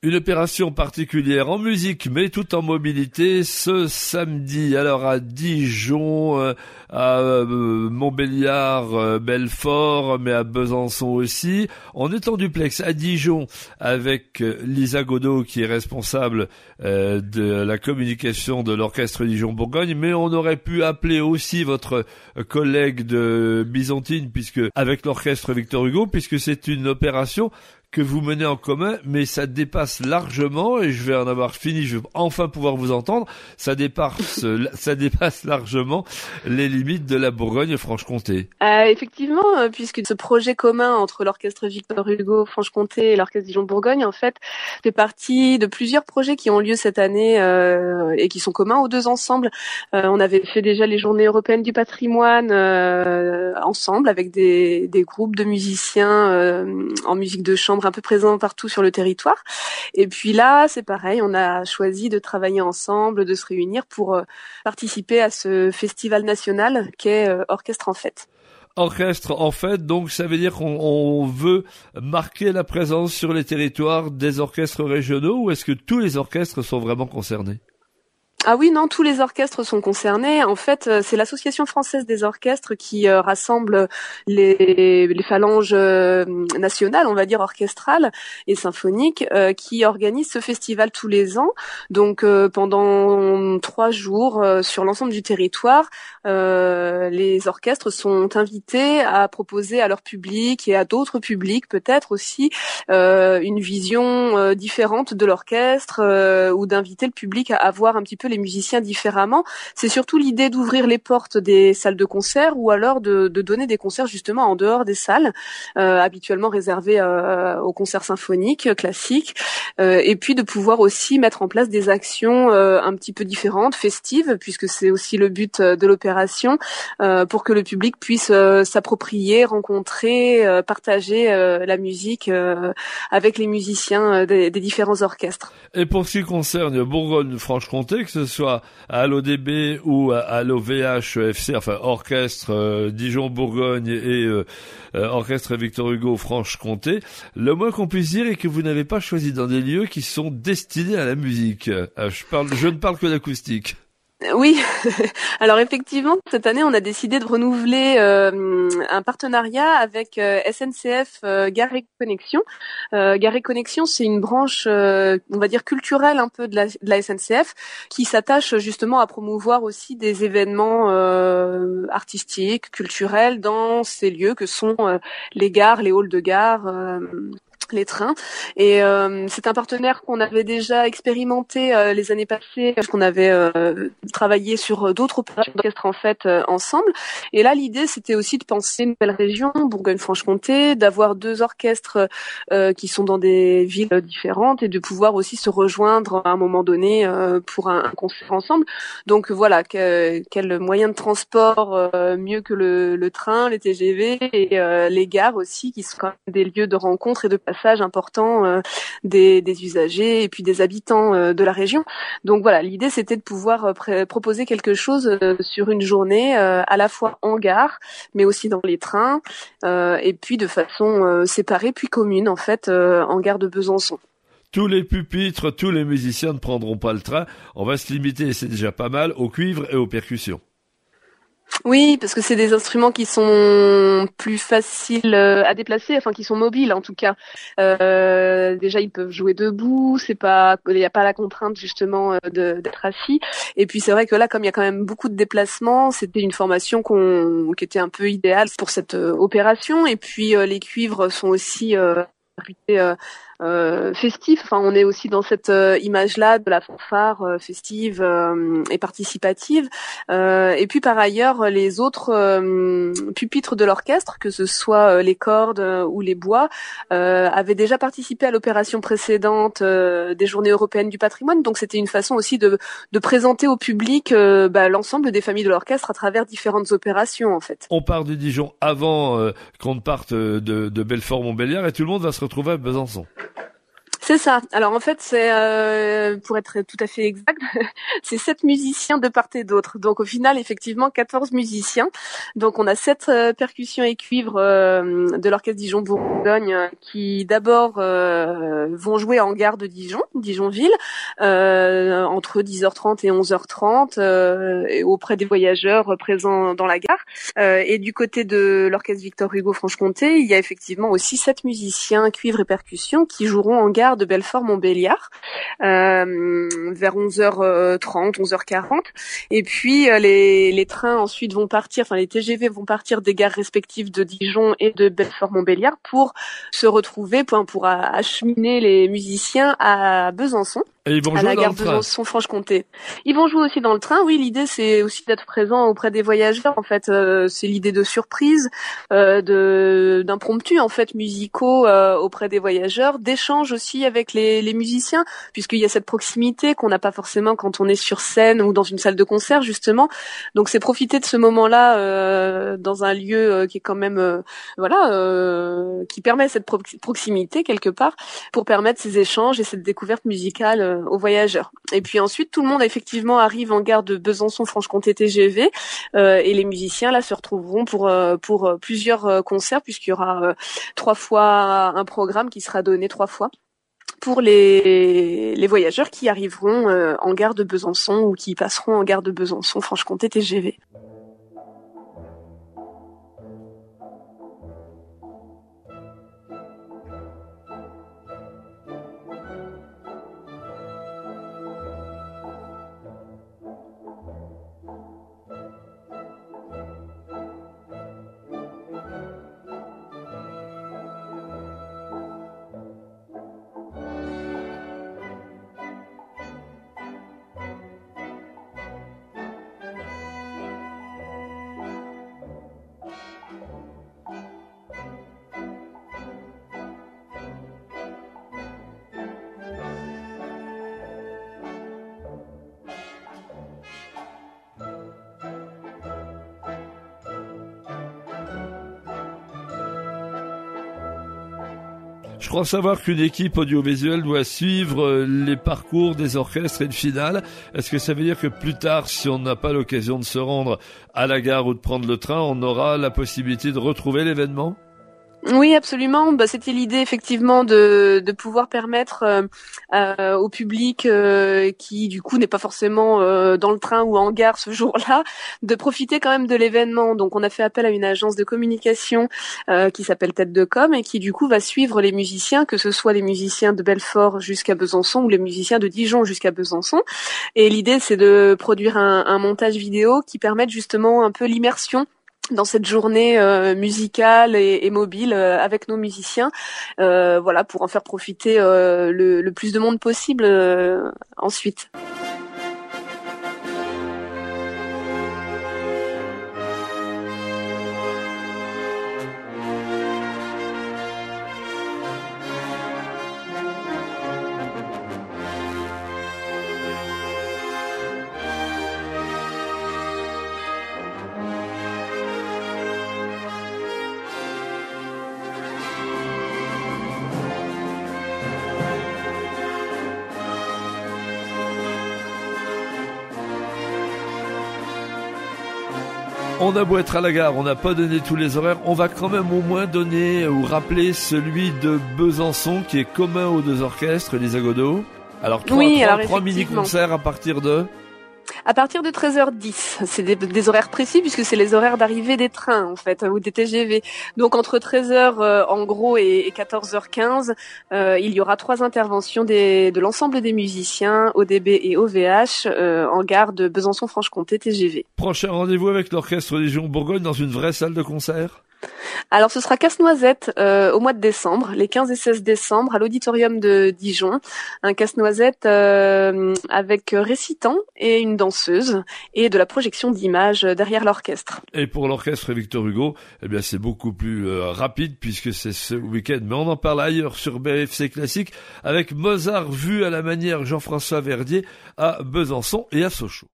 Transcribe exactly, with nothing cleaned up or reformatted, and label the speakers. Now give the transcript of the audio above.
Speaker 1: Une opération particulière en musique, mais tout en mobilité, ce samedi. Alors à Dijon, euh, à euh, Montbéliard, euh, Belfort, mais à Besançon aussi. On est en duplex à Dijon avec euh, Lisa Godot, qui est responsable euh, de la communication de l'Orchestre Dijon-Bourgogne, mais on aurait pu appeler aussi votre collègue de Byzantine, puisque avec l'Orchestre Victor Hugo, puisque c'est une opération que vous menez en commun, mais ça dépasse largement, et je vais en avoir fini, je vais enfin pouvoir vous entendre, ça dépasse, ça dépasse largement les limites de la Bourgogne-Franche-Comté.
Speaker 2: Euh, effectivement, euh, puisque ce projet commun entre l'Orchestre Victor Hugo Franche-Comté et l'Orchestre Dijon-Bourgogne, en fait, fait partie de plusieurs projets qui ont lieu cette année euh, et qui sont communs aux deux ensembles. Euh, on avait fait déjà les Journées européennes du patrimoine euh, ensemble avec des, des groupes de musiciens euh, en musique de chambre un peu présent partout sur le territoire. Et puis là, c'est pareil, on a choisi de travailler ensemble, de se réunir pour euh, participer à ce festival national qu'est euh, Orchestre en Fête.
Speaker 1: Orchestre en Fête, donc ça veut dire qu'on on veut marquer la présence sur les territoires des orchestres régionaux, ou est-ce que tous les orchestres sont vraiment concernés ?
Speaker 2: Ah oui, non, tous les orchestres sont concernés. En fait, c'est l'Association française des orchestres qui euh, rassemble les, les phalanges euh, nationales, on va dire orchestrales et symphoniques, euh, qui organise ce festival tous les ans. Donc, euh, pendant trois jours euh, sur l'ensemble du territoire, euh, les orchestres sont invités à proposer à leur public et à d'autres publics peut-être aussi euh, une vision euh, différente de l'orchestre euh, ou d'inviter le public à, à voir un petit peu les musiciens différemment. C'est surtout l'idée d'ouvrir les portes des salles de concert ou alors de, de donner des concerts justement en dehors des salles, euh, habituellement réservées euh, aux concerts symphoniques classiques, euh, et puis de pouvoir aussi mettre en place des actions euh, un petit peu différentes, festives, puisque c'est aussi le but de l'opération, euh, pour que le public puisse euh, s'approprier, rencontrer, euh, partager euh, la musique euh, avec les musiciens euh, des, des différents orchestres.
Speaker 1: Et pour ce qui concerne Bourgogne-Franche-Comté, que ce soit à l'O D B ou à l'O V H F C, enfin Orchestre euh, Dijon-Bourgogne et euh, euh, Orchestre Victor Hugo Franche-Comté, le moins qu'on puisse dire est que vous n'avez pas choisi dans des lieux qui sont destinés à la musique. Euh, je parle, je ne parle que d'acoustique.
Speaker 2: Oui, alors effectivement, cette année, on a décidé de renouveler euh, un partenariat avec euh, S N C F euh, Gare et Connexion. Euh, Gare et Connexion, c'est une branche, euh, on va dire, culturelle un peu de la, de la S N C F, qui s'attache justement à promouvoir aussi des événements euh, artistiques, culturels dans ces lieux que sont euh, les gares, les halls de gare, euh, les trains. Et euh, c'est un partenaire qu'on avait déjà expérimenté euh, les années passées, parce qu'on avait euh, travaillé sur d'autres opérations d'orchestre en fait euh, ensemble. Et là, l'idée, c'était aussi de penser une nouvelle région, Bourgogne-Franche-Comté, d'avoir deux orchestres euh, qui sont dans des villes différentes et de pouvoir aussi se rejoindre à un moment donné euh, pour un, un concert ensemble. Donc voilà, que, quel moyen de transport euh, mieux que le, le train, les T G V et euh, les gares aussi, qui sont quand même des lieux de rencontre et de passage important euh, des, des usagers et puis des habitants euh, de la région. Donc voilà, l'idée c'était de pouvoir euh, pr- proposer quelque chose euh, sur une journée euh, à la fois en gare, mais aussi dans les trains, euh, et puis de façon euh, séparée puis commune en fait euh, en gare de Besançon.
Speaker 1: Tous les pupitres, tous les musiciens ne prendront pas le train. On va se limiter, et c'est déjà pas mal, au cuivre et aux percussions.
Speaker 2: Oui, parce que c'est des instruments qui sont plus faciles à déplacer, enfin qui sont mobiles en tout cas. Euh, déjà, ils peuvent jouer debout, c'est pas, il n'y a pas la contrainte justement de, d'être assis. Et puis c'est vrai que là, comme il y a quand même beaucoup de déplacements, c'était une formation qu'on, qui était un peu idéale pour cette euh, opération. Et puis euh, les cuivres sont aussi euh, réputés euh, Euh, festif. Enfin, on est aussi dans cette euh, image-là de la fanfare euh, festive euh, et participative. Euh, et puis par ailleurs, les autres euh, pupitres de l'orchestre, que ce soit euh, les cordes euh, ou les bois, euh, avaient déjà participé à l'opération précédente euh, des Journées européennes du patrimoine. Donc c'était une façon aussi de, de présenter au public euh, bah, l'ensemble des familles de l'orchestre à travers différentes opérations en fait.
Speaker 1: On part de Dijon avant euh, qu'on ne parte de, de Belfort-Montbéliard et tout le monde va se retrouver à Besançon.
Speaker 2: C'est ça. Alors en fait, c'est euh, pour être tout à fait exact, c'est sept musiciens de part et d'autre. Donc au final, effectivement, quatorze musiciens. Donc on a sept euh, percussions et cuivres euh, de l'orchestre Dijon-Bourgogne euh, qui d'abord euh, vont jouer en gare de Dijon, Dijonville, euh, entre dix heures trente et onze heures trente, euh, et auprès des voyageurs présents dans la gare. Euh, et du côté de l'orchestre Victor Hugo Franche-Comté, il y a effectivement aussi sept musiciens cuivres et percussions qui joueront en gare de Belfort-Montbéliard euh, vers onze heures trente, onze heures quarante. Et puis euh, les, les trains ensuite vont partir, enfin les T G V vont partir des gares respectives de Dijon et de Belfort-Montbéliard pour se retrouver, pour, pour acheminer les musiciens à Besançon.
Speaker 1: Et ils vont
Speaker 2: à
Speaker 1: jouer
Speaker 2: la
Speaker 1: dans
Speaker 2: gare
Speaker 1: le train.
Speaker 2: Besançon-Franche-Comté. Ils vont jouer aussi dans le train. Oui, l'idée c'est aussi d'être présent auprès des voyageurs. En fait, euh, c'est l'idée de surprise, euh, de d'impromptu en fait musicaux euh, auprès des voyageurs, d'échanges aussi avec les, les musiciens, puisqu'il y a cette proximité qu'on n'a pas forcément quand on est sur scène ou dans une salle de concert justement. Donc c'est profiter de ce moment-là euh, dans un lieu euh, qui est quand même euh, voilà euh, qui permet cette pro- proximité quelque part pour permettre ces échanges et cette découverte musicale euh, aux voyageurs. Et puis ensuite, tout le monde effectivement arrive en gare de Besançon-Franche-Comté T G V euh, et les musiciens là se retrouveront pour euh, pour euh, plusieurs euh, concerts puisqu'il y aura euh, trois fois un programme qui sera donné trois fois pour les les voyageurs qui arriveront euh, en gare de Besançon ou qui passeront en gare de Besançon-Franche-Comté T G V.
Speaker 1: Je crois savoir qu'une équipe audiovisuelle doit suivre les parcours des orchestres et une finale. Est-ce que ça veut dire que plus tard, si on n'a pas l'occasion de se rendre à la gare ou de prendre le train, on aura la possibilité de retrouver l'événement ?
Speaker 2: Oui, absolument. Bah, c'était l'idée effectivement de, de pouvoir permettre euh, euh, au public euh, qui du coup n'est pas forcément euh, dans le train ou en gare ce jour-là, de profiter quand même de l'événement. Donc on a fait appel à une agence de communication euh, qui s'appelle Tête de Com et qui du coup va suivre les musiciens, que ce soit les musiciens de Belfort jusqu'à Besançon ou les musiciens de Dijon jusqu'à Besançon. Et l'idée c'est de produire un, un montage vidéo qui permette justement un peu l'immersion dans cette journée euh, musicale et, et mobile euh, avec nos musiciens, euh, voilà, pour en faire profiter euh, le, le plus de monde possible euh, ensuite.
Speaker 1: On a beau être à la gare, on n'a pas donné tous les horaires, on va quand même au moins donner ou rappeler celui de Besançon qui est commun aux deux orchestres, Lisa Godot. Alors trois,
Speaker 2: oui,
Speaker 1: trois,
Speaker 2: alors
Speaker 1: trois mini-concerts à partir de...
Speaker 2: À partir de treize heures dix, c'est des, des horaires précis puisque c'est les horaires d'arrivée des trains en fait ou des T G V. Donc entre treize heures euh, en gros et, et quatorze heures quinze, euh, il y aura trois interventions des, de l'ensemble des musiciens O D B et O V H euh, en gare de Besançon-Franche-Comté T G V.
Speaker 1: Prochain rendez-vous avec l'orchestre Dijon-Bourgogne dans une vraie salle de concert ?
Speaker 2: Alors ce sera Casse-Noisette euh, au mois de décembre, les quinze et seize décembre, à l'auditorium de Dijon. Un Casse-Noisette euh, avec récitant et une danseuse et de la projection d'images derrière l'orchestre.
Speaker 1: Et pour l'orchestre Victor Hugo, eh bien c'est beaucoup plus euh, rapide puisque c'est ce week-end. Mais on en parle ailleurs sur B F C Classique avec Mozart vu à la manière Jean-François Verdier à Besançon et à Sochaux.